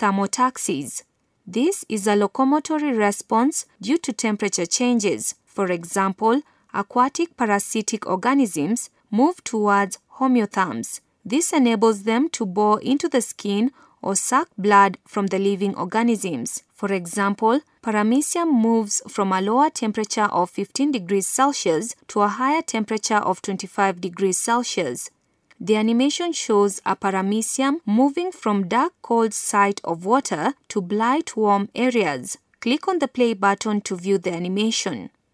thermotaxis. This is a locomotory response due to temperature changes. For example, aquatic parasitic organisms move towards homeotherms. This enables them to bore into the skin or suck blood from the living organisms. For example, Paramecium moves from a lower temperature of 15 degrees Celsius to a higher temperature of 25 degrees Celsius. The animation shows a Paramecium moving from dark cold site of water to bright warm areas. Click on the play button to view the animation.